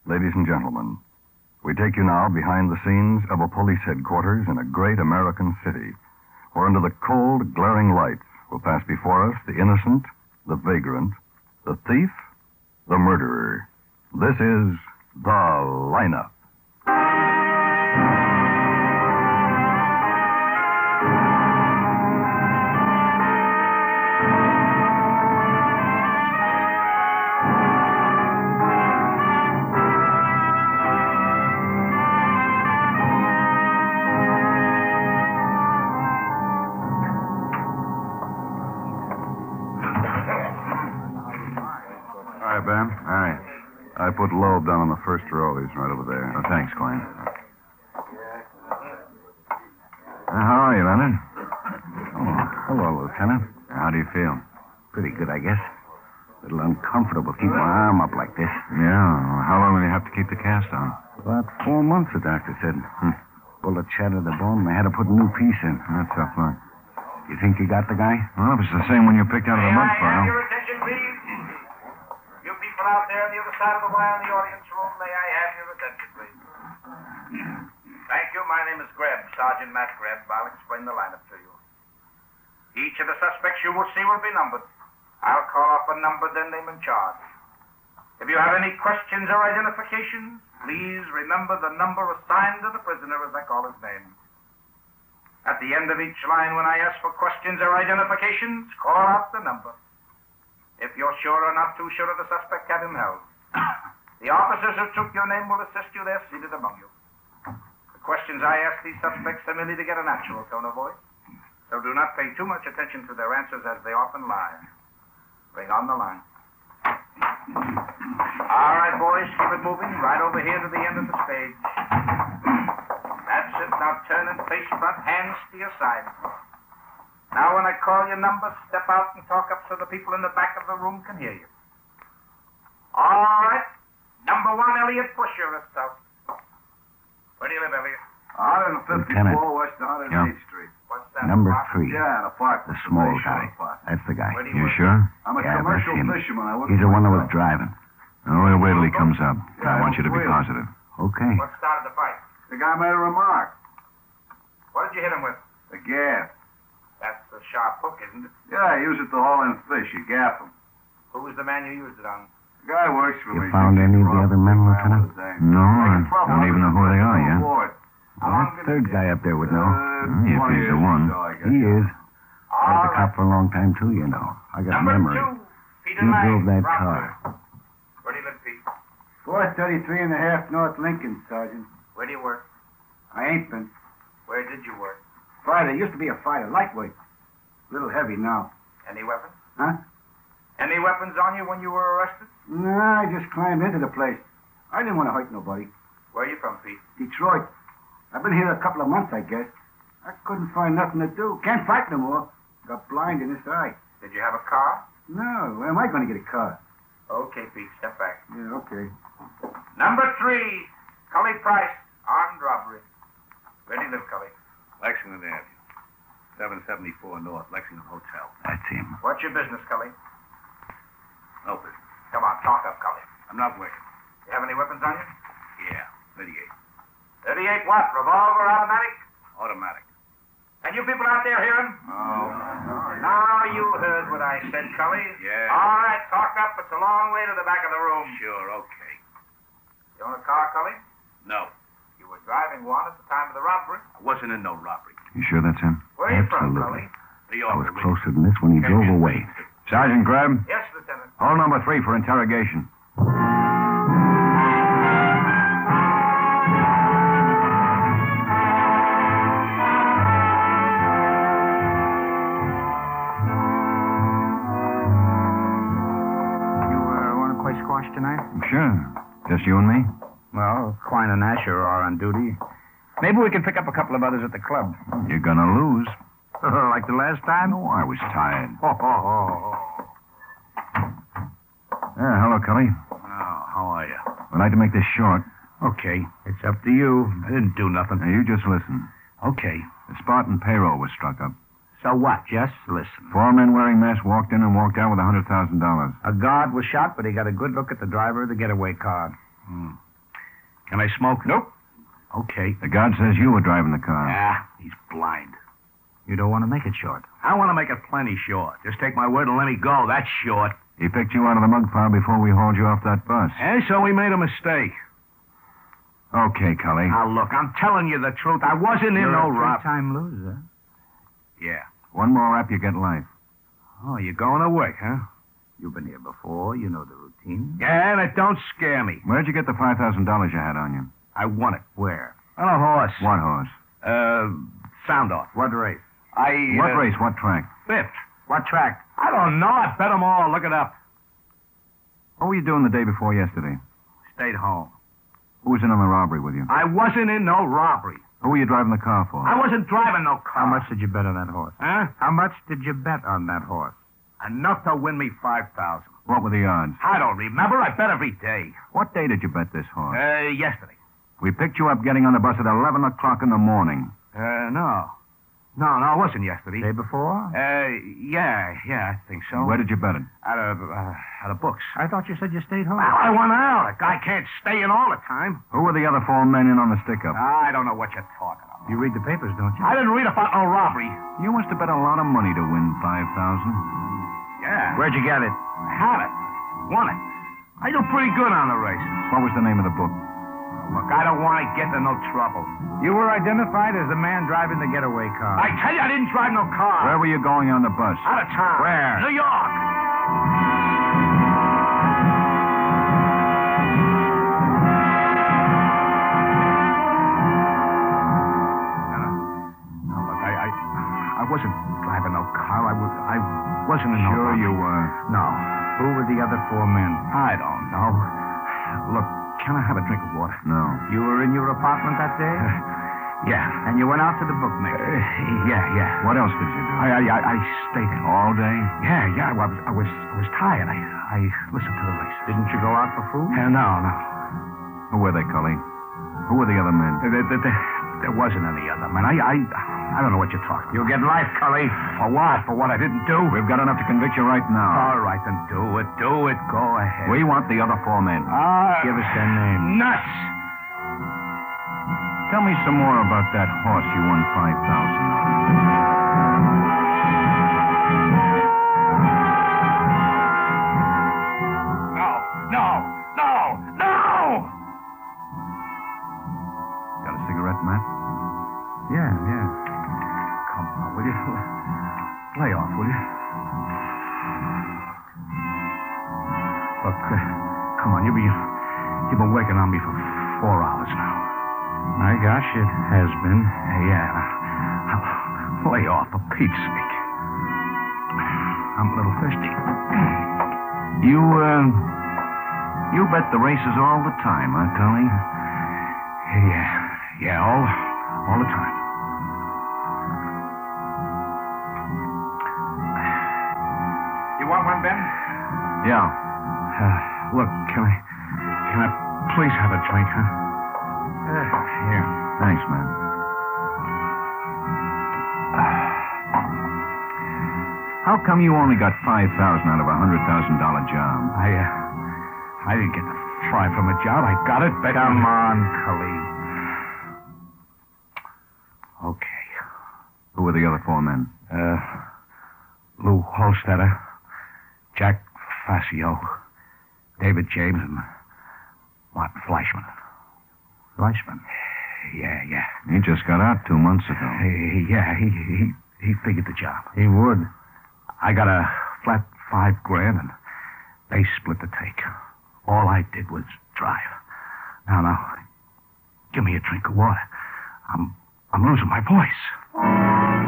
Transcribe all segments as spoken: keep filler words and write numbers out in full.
Ladies and gentlemen, we take you now behind the scenes of a police headquarters in a great American city, where under the cold, glaring lights will pass before us the innocent, the vagrant, the thief, the murderer. This is The Lineup. Hi, Ben. Hi. I put Loeb down on the first row. He's right over there. Oh, thanks, Glenn. Uh, how are you, Leonard? Oh, hello, Lieutenant. How do you feel? Pretty good, I guess. A little uncomfortable keeping my arm up like this. Yeah. Well, how long will you have to keep the cast on? About four months, the doctor said. Hmm. Bullet shattered the bone, and they had to put a new piece in. That's tough luck. You think you got the guy? Well, if it's the same one you picked out of the mud May I have pile. your attention, please? You people out there on the other side of the wire in the audience room, may I have your attention, please? Thank you. My name is Greb, Sergeant Matt Greb. I'll explain the lineup to you. Each of the suspects you will see will be numbered. I'll call off a number, then name and charge. If you have any questions or identifications, please remember the number assigned to the prisoner as I call his name. At the end of each line, when I ask for questions or identifications, call out the number. If you're sure or not too sure of the suspect, have him held. The officers who took your name will assist you there, seated among you. The questions I ask these suspects are merely to get a natural tone of voice, so do not pay too much attention to their answers as they often lie. Bring on the line. All right, boys, keep it moving. Right over here to the end of the stage. That's it. Now turn and face front, hands to your side. Now, when I call your number, step out and talk up so the people in the back of the room can hear you. All right. Number one, Elliot Busher is out. Where do you live, Elliot? one fifty-four West one oh eighth Street. What's that? Number apartment? three. Yeah, an apartment. The small Very guy. short apartment. That's the guy. Where do you You work? sure? I'm a Yeah, commercial that's him. fisherman. I work He's the for one that was myself. driving. Oh, we'll wait till he comes up. Yeah, I want you to be wait. positive. Okay. What started the fight? The guy made a remark. What did you hit him with? The gas. That's the sharp hook, isn't it? Yeah, I use it to haul in fish. You gaff him. Who was the man you used it on? The guy works for You me. found Thinks any he's of the robbed other a men, big man Lieutenant? with his aim. No, I Making trouble. don't even know who they are yet. Aboard. How Well, long that did third it guy up there would know. Uh, if twenty he's the years one. or so, I guess. He is. I All was a right. cop for a long time, too, you know. I got Number memory. two, Peter He Lang, drove that Rockford. car. Where do you live, Pete? four thirty-three and a half North Lincoln, Sergeant. Where do you work? I ain't been. Where did you work? Fighter. Used to be a fighter. Lightweight. Little heavy now. Any weapons? Huh? Any weapons on you when you were arrested? No, I just climbed into the place. I didn't want to hurt nobody. Where are you from, Pete? Detroit. I've been here a couple of months, I guess. I couldn't find nothing to do. Can't fight no more. Got blind in this eye. Did you have a car? No, where am I going to get a car? Okay, Pete, step back. Yeah, okay. Number three, Cully Price, armed robbery. Where do you live, Cully? Lexington Avenue. seven seventy-four North, Lexington Hotel. That's him. What's your business, Cully? No business. Come on, talk up, Cully. I'm not working. You have any weapons on you? Yeah, thirty-eight. thirty-eight what? Revolver, automatic? Automatic. And you people out there hearing? Oh. Now you heard what I said, Cully. Yeah. All right, talk up. It's a long way to the back of the room. Sure, okay. You own a car, Cully? No, You were driving one at the time of the robbery. I wasn't in no robbery. You sure that's him? Where are you from, Absolutely. Cully? The I was officer. closer than this when he drove away. Sergeant Greb, Yes, Lieutenant. hold number three for interrogation. You uh, want to play squash tonight? Sure. Just you and me? Well, Klein and Asher are on duty. Maybe we can pick up a couple of others at the club. You're gonna lose. Like the last time? No, I was tired. Ho, ho, ho, ho. Yeah, hello, Cully. Oh, how are you? I'd like to make this short. Okay, it's up to you. I didn't do nothing. Now, you just listen. Okay. The Spartan payroll was struck up. So what? Just listen. Four men wearing masks walked in and walked out with one hundred thousand dollars. A guard was shot, but he got a good look at the driver of the getaway car. Hmm. Can I smoke? Nope. Okay. The guard says you were driving the car. Ah, he's blind. You don't want to make it short. I want to make it plenty short. Just take my word and let me go. That's short. He picked you out of the mug pile before we hauled you off that bus. And so we made a mistake. Okay, Cully. Now, look, I'm telling you the truth. I wasn't in You're no a rob. three-time loser. Yeah. One more rap, you get life. Oh, you're going to work, huh? You've been here before. You know the routine. Yeah, and it don't scare me. Where'd you get the five thousand dollars you had on you? I won it. Where? On a horse. What horse? Uh, sound off. What race? I. What uh, race? What track? Fifth. What track? I don't know. I bet them all. Look it up. What were you doing the day before yesterday? Stayed home. Who was in on the robbery with you? I wasn't in no robbery. Who were you driving the car for? I wasn't driving no car. How much did you bet on that horse? Huh? How much did you bet on that horse? Enough to win me five thousand. What were the odds? I don't remember. I bet every day. What day did you bet this horse? Uh, yesterday. We picked you up getting on the bus at eleven o'clock in the morning. Uh, no. No, no, it wasn't yesterday. Day before? Uh, yeah, yeah, I think so. Where did you bet it? Out of, uh, out of books. I thought you said you stayed home. Well, I went out. A guy can't stay in all the time. Who were the other four men in on the stick-up? I don't know what you're talking about. You read the papers, don't you? I didn't read about no robbery. You must have bet a lot of money to win five thousand. Yeah. Where'd you get it? I had it. Won it. I do pretty good on the races. What was the name of the book? Look, I don't want to get into no trouble. You were identified as the man driving the getaway car. I tell you, I didn't drive no car. Where were you going on the bus? Out of town. Where? New York. Now, look, I, I, I wasn't driving no car. I was, I wasn't in no. Sure robbery. you were. No, Who were the other four men? I don't know. Look, can I have a drink of water? No. You were in your apartment that day? Yeah. And you went out to the bookmaker? Uh, yeah, yeah. What else did you do? I, I, I, I stayed in. All day? Yeah, yeah. I was, I was, I was tired. I, I listened to the race. Didn't you go out for food? Uh, no, no. Who were they, Cully? Who were the other men? There, there, there, there wasn't any other man. I, I, I don't know what you're talking about. You'll get life, Cully. For what? For what I didn't do? We've got enough to convict you right now. All right, then do it. Do it. Go ahead. We want the other four men. Uh, Give us their names. Nuts. Tell me some more about that horse you won five thousand on. No, no, no, no! Got a cigarette, Matt? Yeah, yeah. Come on, will you? Lay off, will you? Look, uh, come on, you've been, you've been working on me for four hours now. My gosh, it has been. Yeah, now, lay off for Pete's sake. I'm a little thirsty. You, uh, you bet the races all the time, huh, Cully? Yeah, yeah, all, all the time. You want one, Ben? Yeah. Uh, look, can I, can I please have a drink, huh? Uh, Here. Thanks, man. How come you only got five thousand out of a hundred thousand dollar job? I, uh, I didn't get fired from a job. I got it, but... Come on, Cully. Okay. Who were the other four men? Uh, Lou Holstetter, Jack Facio, David James, and Martin Fleischman. Fleischman. Yeah, yeah. He just got out two months ago. He, yeah, he, he, he figured the job. He would. I got a flat five grand, and they split the take. All I did was drive. Now, now, give me a drink of water. I'm, I'm losing my voice.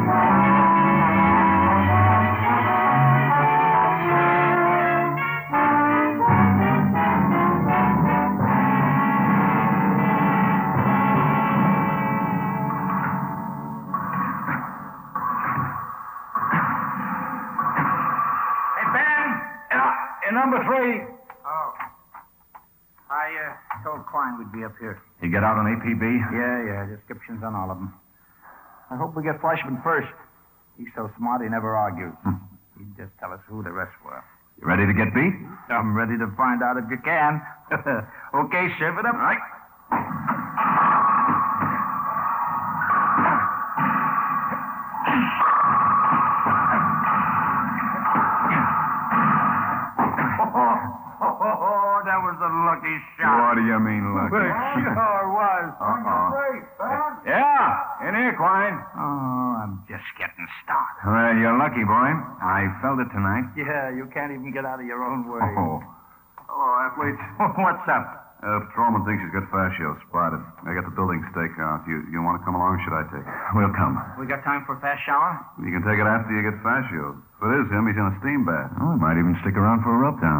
Hey, Ben! In number three. Oh. I uh, told Klein we'd be up here. You get out on A P B? Yeah, yeah. Descriptions on all of them. I hope we get Fleischman first. He's so smart he never argues. He'd just tell us who the rest were. You ready to get beat? I'm ready to find out if you can. Okay, serve it up. All right. Oh, that was a lucky shot. What do you mean, lucky? Well, sure was. Uh-uh. Great, son. Yeah, in here, Quine. Oh, I'm just getting started. Well, you're lucky, boy. I felt it tonight. Yeah, you can't even get out of your own way. Oh. Hello, athletes. What's up? Uh, patrolman thinks he's got fascio spotted. I got the building staked out. You you want to come along, or should I take it? We'll come. We got time for a fast shower? You can take it after you get fascio. If it is him, he's in a steam bath. Oh, we might even stick around for a rub down.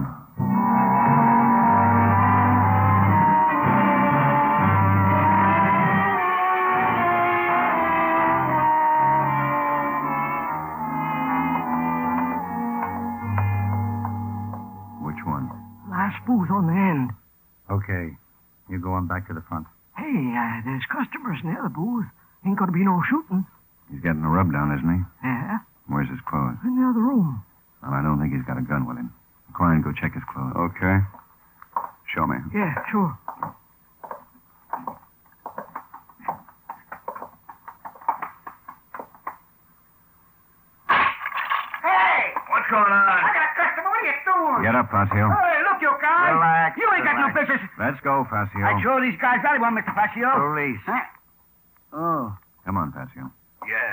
Which one? Last booth on the end. Okay. You go on back to the front. Hey, uh, there's customers in the other booth. Ain't gonna be no shooting. He's getting a rub down, isn't he? Yeah, Where's his clothes? in the other room. Well, I don't think he's got a gun with him. Quine, go check his clothes. Okay. Show me. Yeah, sure. Hey! What's going on? I got a customer. What are you doing? Get up, Facio. Hey, look, you guys. Relax. You ain't got no relax. business. Let's go, Facio. I throw these guys out of one, Mister Facio. Police. Huh? Oh. Come on, Facio. Yeah.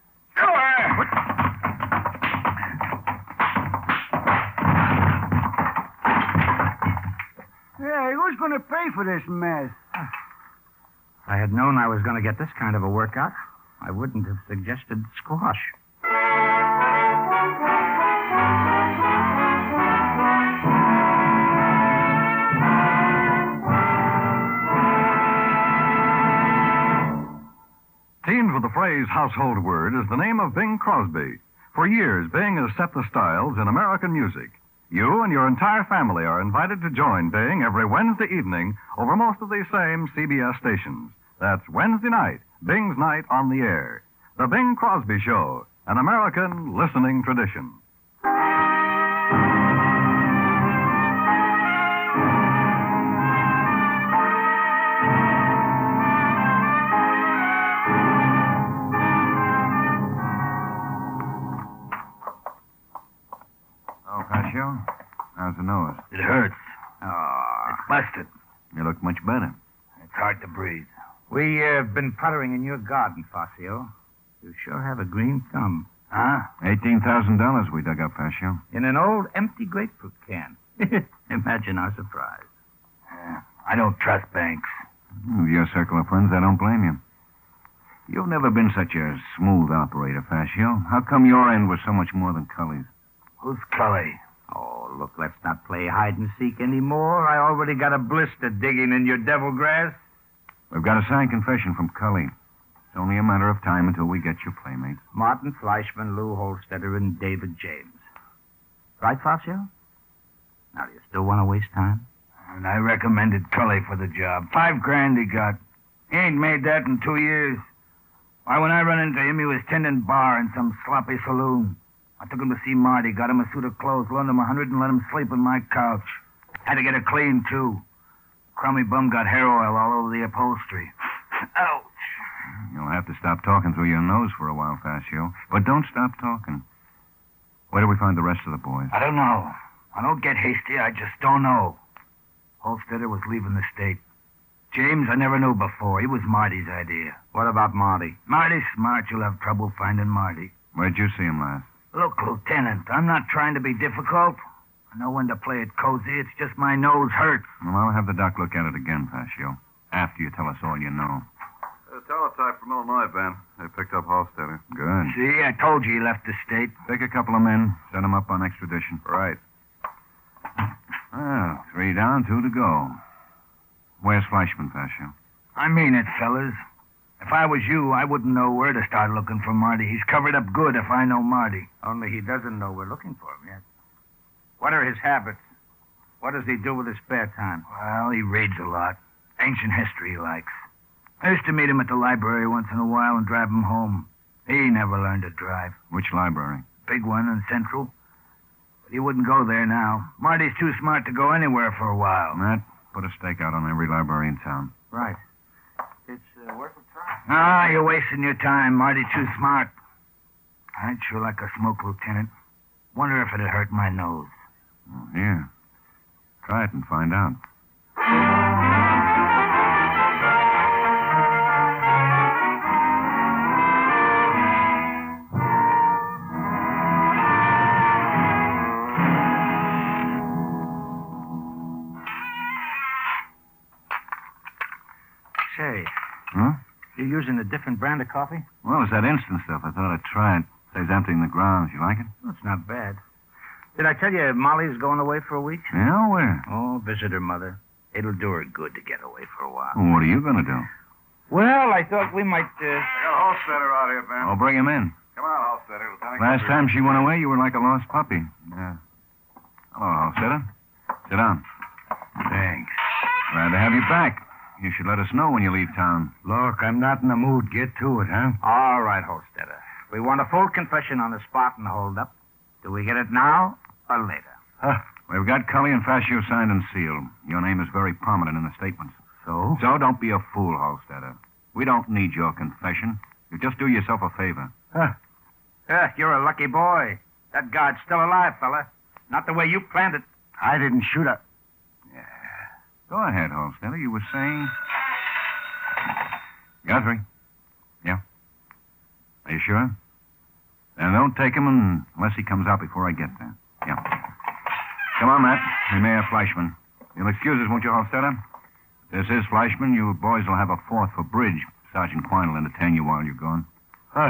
Hey, who's going to pay for this mess? If I had known I was going to get this kind of a workout, I wouldn't have suggested squash. Teamed with the phrase household word is the name of Bing Crosby. For years, Bing has set the styles in American music. You and your entire family are invited to join Bing every Wednesday evening over most of these same C B S stations. That's Wednesday night, Bing's Night on the Air. The Bing Crosby Show, an American listening tradition. Oh, Facio, how's the nose? It hurts. Oh, It's busted. You look much better. It's hard to breathe. we uh, have been puttering in your garden, Facio. You sure have a green thumb. Huh? Eighteen thousand dollars we dug up, Facio. In an old empty grapefruit can. Imagine our surprise. Yeah. I don't trust banks. With your circle of friends, I don't blame you. You've never been such a smooth operator, Facio. How come your end was so much more than Cully's? Who's Cully? Oh, look, let's not play hide and seek anymore. I already got a blister digging in your devil grass. We've got a signed confession from Cully. It's only a matter of time until we get your playmates. Martin Fleischman, Lou Holstetter, and David James. Right, Facio? Now, do you still want to waste time? And I recommended Cully for the job. Five grand he got. He ain't made that in two years. Why, when I run into him, he was tending bar in some sloppy saloon. I took him to see Marty, got him a suit of clothes, loaned him a hundred, and let him sleep on my couch. Had to get it clean, too. Crummy bum got hair oil all over the upholstery. Ouch. You'll have to stop talking through your nose for a while, Facio. But don't stop talking. Where do we find the rest of the boys? I don't know. I don't get hasty. I just don't know. Holstetter was leaving the state. James I never knew before. He was Marty's idea. What about Marty? Marty's smart. You'll have trouble finding Marty. Where'd you see him last? Look, Lieutenant, I'm not trying to be difficult. I know when to play it cozy. It's just my nose hurts. Well, I'll have the doc look at it again, Facio. After you tell us all you know. Uh, teletype from Illinois, Ben. They picked up Hofstadter. Good. See, I told you he left the state. Take a couple of men, send them up on extradition. Right. Well, three down, two to go. Where's Fleischman, Facio? I mean it, fellas. If I was you, I wouldn't know where to start looking for Marty. He's covered up good if I know Marty. Only he doesn't know we're looking for him yet. What are his habits? What does he do with his spare time? Well, he reads a lot. Ancient history he likes. I used to meet him at the library once in a while and drive him home. He never learned to drive. Which library? Big one in Central. But he wouldn't go there now. Marty's too smart to go anywhere for a while. Matt, put a stake out on every library in town. Right. It's uh, worth a try. Ah, you're wasting your time. Marty too smart. I'd sure like a smoke, Lieutenant. Wonder if it'd hurt my nose. Oh, here. Try it and find out. Say, Huh? you're using a different brand of coffee? Well, it's that instant stuff. I thought I'd try it. Says emptying the grounds. You like it? Well, it's not bad. Did I tell you Molly's going away for a week? Yeah, where? Oh, visit her mother. It'll do her good to get away for a while. Well, what are you going to do? Well, I thought we might, uh... I got a Holstetter out here, Ben. Oh, bring him in. Come on, Holstetter. Lieutenant Last Guthrie. time she went away, you were like a lost puppy. Yeah. Hello, Halstetter. Sit down. Thanks. Glad to have you back. You should let us know when you leave town. Look, I'm not in the mood. Get to it, huh? All right, Holstetter. We want a full confession on the spot and hold up. Do we get it now or later? Huh. We've got Cully and Fascio signed and sealed. Your name is very prominent in the statements. So? So don't be a fool, Halstetter. We don't need your confession. You just do yourself a favor. Huh. Uh, you're a lucky boy. That guard's still alive, fella. Not the way you planned it. I didn't shoot her. Go ahead, Halstetter. You were saying... Guthrie. Yeah? Are you sure? Then don't take him unless he comes out before I get there. Yeah. Come on, Matt. We may have Fleischman. You'll excuse us, won't you, Halstetter? If this is Fleischman, you boys will have a fourth for bridge. Sergeant Quine will entertain you while you're gone. Huh.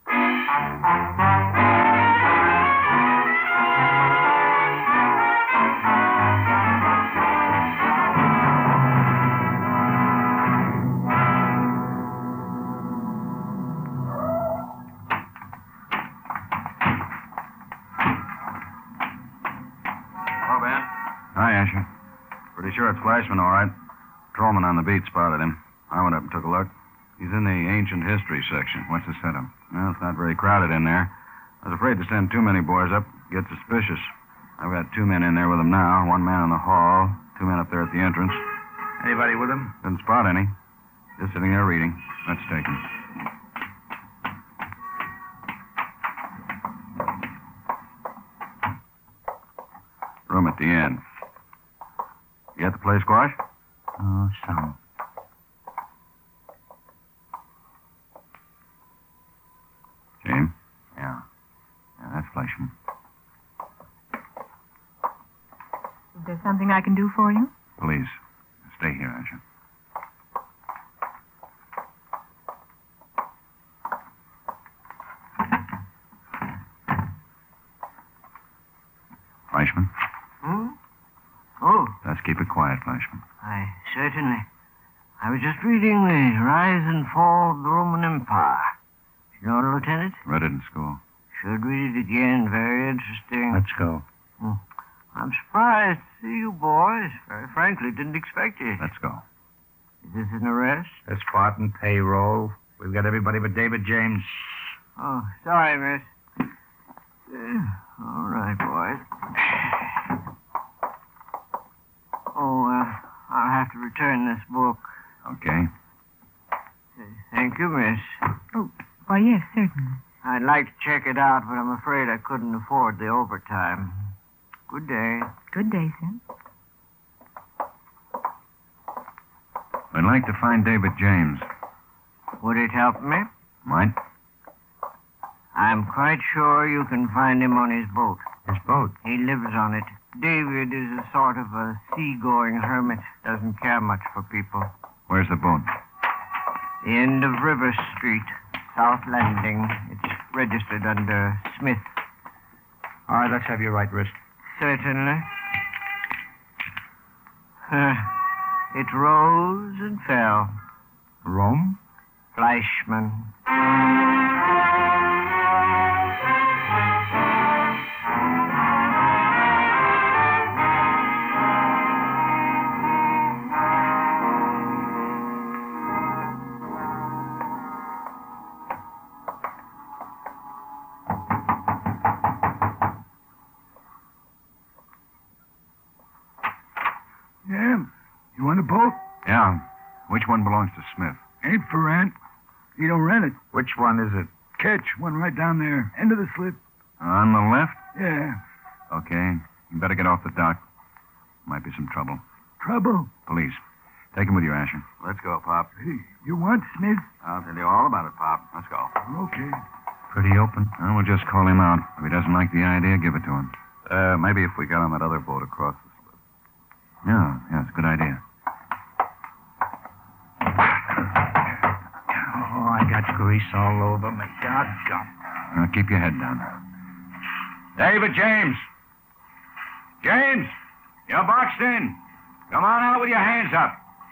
Hello, Ben. Hi, Asher. Pretty sure it's Flashman, all right. Patrolman on the beat spotted him. I went up and took a look. He's in the ancient history section. What's the setup? Well, it's not very crowded in there. I was afraid to send too many boys up. Get suspicious. I've got two men in there with him now. One man in the hall. Two men up there at the entrance. Anybody with him? Didn't spot any. Just sitting there reading. Let's take him. Room at the end. You got the place squashed? Oh, some. Jane? Yeah. Yeah, that's Fleischman. Is there something I can do for you? Please, stay here, Asher. Fleischman? Hmm? Oh, Let's keep it quiet, Fleischman. I certainly. I was just reading The Rise and Fall of the Roman Empire. You know it, Lieutenant? Read it in school. Should read it again. Very interesting. Let's go. I'm surprised to see you boys. Very frankly, didn't expect it. Let's go. Is this an arrest? That's Spartan payroll. We've got everybody but David James. Oh, sorry, miss. Uh, all right, boys. Oh, uh, I'll have to return this book. Okay. Thank you, miss. Oh, why, yes, certainly. I'd like to check it out, but I'm afraid I couldn't afford the overtime. Good day. Good day, sir. I'd like to find David James. Would it help me? Might? I'm quite sure you can find him on his boat. His boat. He lives on it. David is a sort of a seagoing hermit. Doesn't care much for people. Where's the boat? The end of River Street, South Landing. It's registered under Smith. All right, let's have your right wrist. Certainly. Uh, it rose and fell. Rome? Fleischman. Yeah. You want a boat? Yeah. Which one belongs to Smith? Ain't for rent. He don't rent it. Which one is it? Catch, one right down there. End of the slip. On the left? Yeah. Okay. You better get off the dock. Might be some trouble. Trouble. Police. Take him with you, Asher. Let's go, Pop. Hey, you want Smith? I'll tell you all about it, Pop. Let's go. Okay. Pretty open. Well, we'll just call him out. If he doesn't like the idea, give it to him. Uh, maybe if we got on that other boat across the slip. Yeah, yeah, it's a good idea. Oh, I got grease all over me. Doggone. Now, keep your head down. David James. James, you're boxed in. Come on out with your hands up.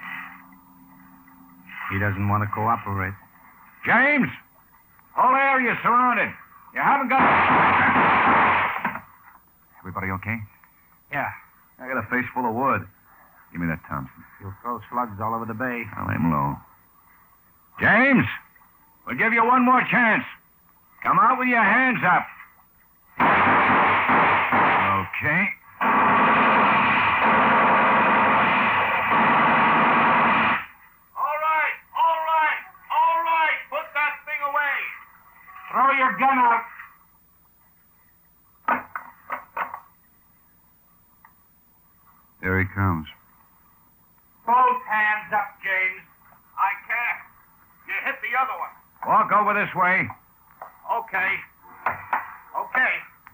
He doesn't want to cooperate. James, whole area's surrounded. You haven't got... Everybody okay? Yeah. I got a face full of wood. Give me that Thompson. You'll throw slugs all over the bay. I'll aim low. James, we'll give you one more chance. Come out with your hands up. Okay. All right, all right, all right. Put that thing away. Throw your gun out. There he comes. Both hands up, James. I can't. You hit the other one. Walk over this way. Okay. Okay.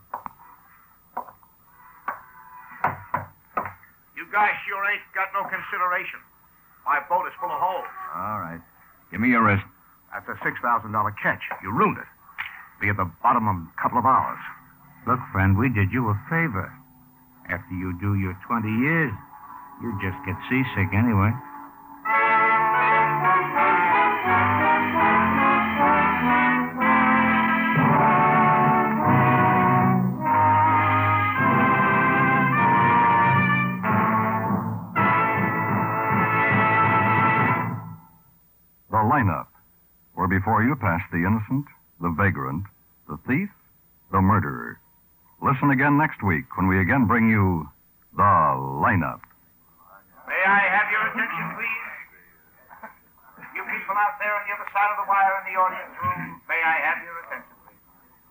You guys sure ain't got no consideration. My boat is full of holes. All right. Give me your wrist. That's a six thousand dollars catch. You ruined it. Be at the bottom in a couple of hours. Look, friend, we did you a favor. After you do your twenty years, you just get seasick anyway. The lineup, where before you pass the innocent, the vagrant, the thief, the murderer. Listen again next week when we again bring you the lineup. May I have your attention, please? You people out there on the other side of the wire in the audience room, may I have your attention, please?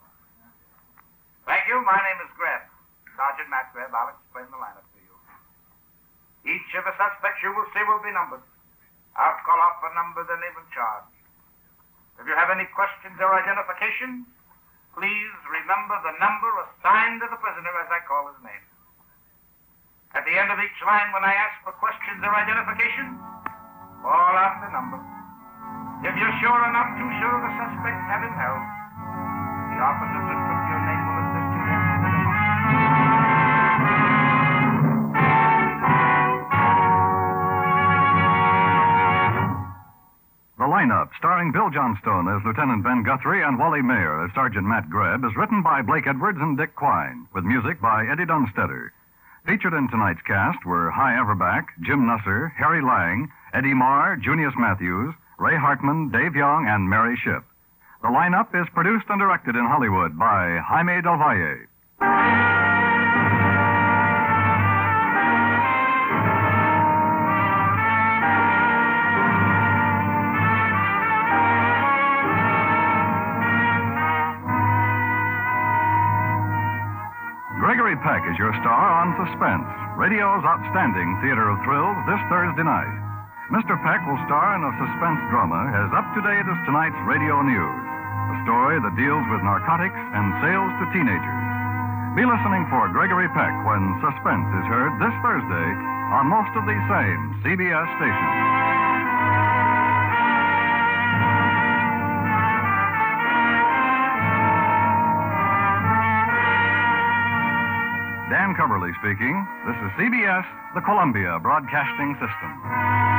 Thank you. My name is Greb. Sergeant Matt Greb. I'll explain the lineup to you. Each of the suspects you will see will be numbered. I'll call off a number, the name and charge. If you have any questions or identification, please remember the number assigned to the prisoner as I call his name. At the end of each line, when I ask for questions or identification, call out the number. If you're sure or not too sure of the suspect, have him held. The officers who took your name will assist you then. The lineup, starring Bill Johnstone as Lieutenant Ben Guthrie and Wally Mayer as Sergeant Matt Greb, is written by Blake Edwards and Dick Quine, with music by Eddie Dunstetter. Featured in tonight's cast were Hy Averback, Jim Nusser, Harry Lang, Eddie Marr, Junius Matthews, Ray Hartman, Dave Young, and Mary Shipp. The lineup is produced and directed in Hollywood by Jaime Del Valle. Gregory Peck is your star on Suspense, radio's outstanding theater of thrills this Thursday night. Mister Peck will star in a suspense drama as up-to-date as tonight's radio news, a story that deals with narcotics and sales to teenagers. Be listening for Gregory Peck when Suspense is heard this Thursday on most of these same C B S stations. Dan Coverly speaking. This is C B S, the Columbia Broadcasting System.